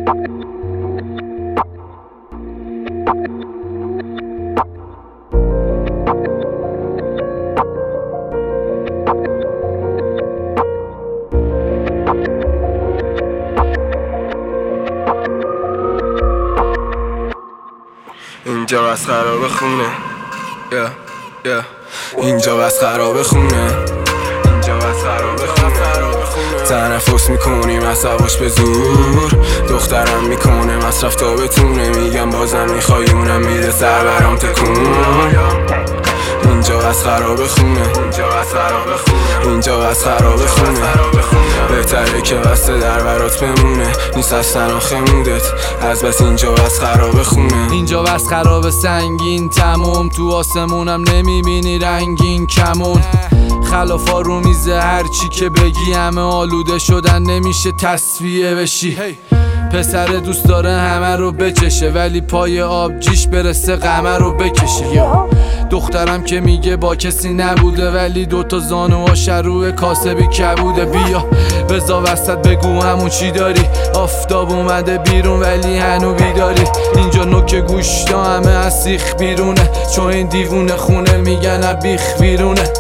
اینجا بس خراب خونه اینجا بس خراب خونه اینجا بس خراب خونه تنفس میکنیم از هواش به زور دخترم میکنه مصرف تا بتونه میگم بازم میخوای اونم میده سر برام تکون اینجا بس خراب خونه اینجا بس خراب خونه بهتره که بسته در برات بمونه نیست اصلا آخه مودت از بس اینجا بس خراب خونه اینجا بس خراب سنگین تموم تو آسمونم نمیبینی رنگین کمون خلافا رو میزه هرچی که بگی همه آلوده شدن نمیشه تصفیه بشی پسر دوست داره همه رو بچشه ولی پای آبجیش برسه قمه رو بکشه دخترم که میگه با کسی نبوده ولی دوتا زانوهاش روی کاسبی کبوده بیا بزا وسط بگو همون چی داری آفتاب اومده بیرون ولی هنو بیداری اینجا نوک گوشتا همه از سیخ بیرونه چون این دیوونه خونه میگن بیخ بیرونه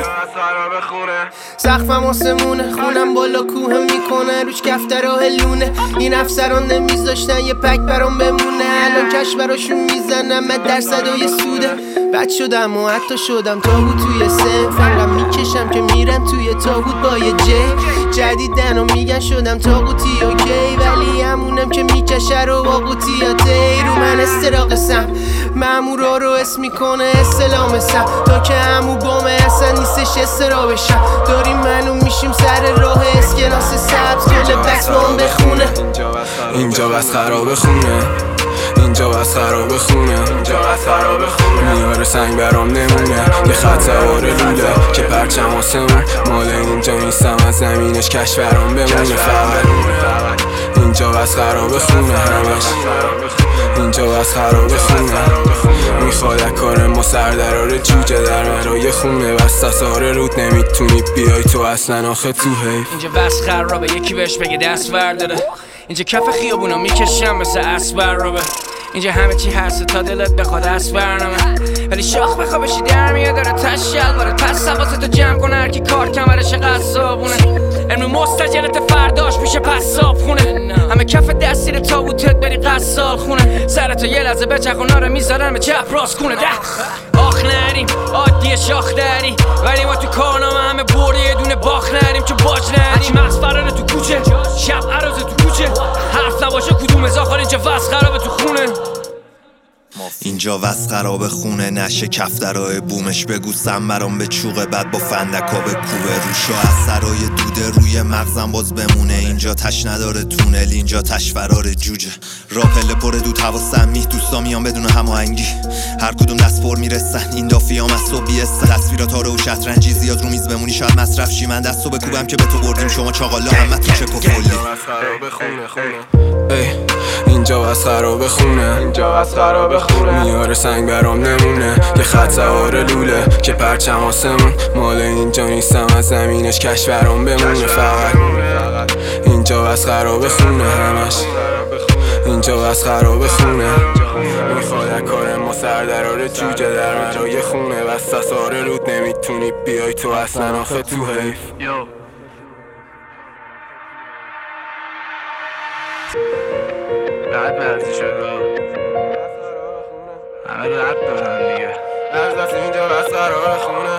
سقفم آسمونه خونم بالا کوه میکنه روش کفتر و هلونه این افسران نمیذاشتن یه پک برام بمونه الان کش براشون میزنم من درصد و یه سوده بد شدم و حتی شدم تابوت توی سن فقط میکشم که میرم توی تابوت با یه جدیدن و میگن شدم تابوتی اوکی ولی همونم که میکشه رو با قوطیاته رو من استراقسم مامورا رو اسم میکنه استلامسم تا که همو بامه اصلا نیستش استرابشم داریم منو میشیم سر راه اسکناس سبز کل بکس با هم بخونه اینجا بس خراب خونه اینجا بس خراب خونه میاره سنگ برام نمونه یه خط سوار لوله که پرچم آسمون مال اینجا نیستم از زمینش کش برام بمونه فقط اینجا بس خراب خونه همش اینجا بس خراب خونه میخواد کار ما سردرار جوجه در مرای خونه بس تساره رود نمیتونی بیای تو اصلا آخه تو حیف اینجا بس خرابه یکی بهش بگه دست برداره اینجا کف خیابونا میکشم مثل اسبر رابه اینجا همه چی هست تا دلت بخواد از برنامه ولی شاخ بخوابشی در میاد داره تشل باره پس حواستو جمع کن هرکی کار کمرش قصابونه امرو مستجلت فرداش میشه پس صاف خونه همه کف دستیر تابوتت بری قصال خونه سرتو یه لحظه بچخونا رو میذارن به چپ راست کنه آخ نریم عادیه شاخ داری ولی ما تو کارنامه همه برده یه دونه باخ نریم چون باج نریم مغز فرانه تو کوچه شب عراضه تو کوچه حرف نباشه کدوم ازاخار اینجا وز خرابه تو خونه اینجا وز خراب خونه نشه کفترهای بومش بگو سم برام به چوقه بعد با فندکا به کوبه روشا از سرای دوده روی مغزم باز بمونه اینجا تش نداره تونل اینجا تش فرار جوجه را پله پر دود هوا سمی دوستا میان بدون هماهنگی هر کدوم دست پر میرسن این دافیام از صبح بیستن تصویرات آره و شطرنجی زیاد رو میز بمونی شاید مصرف شی من دستو بکوبم که به تو بردیم شما چاقالا همه تو چک و فولی اینجا بس خراب خونه میاره سنگ برام نمونه یه خط سوار لوله که پرچم آسمون مال اینجا نیستم از زمینش کش برام بمونه فقط اینجا بس خراب خونه همش اینجا بس خراب خونه میخواد کار ما سردرار جوجه در مرای خونه بس تساره رود نمیتونی بیای تو اصلا آخه تو حیف بعد ورزی شد همه رد دادن دیگه از دست اینجا بس خراب خونه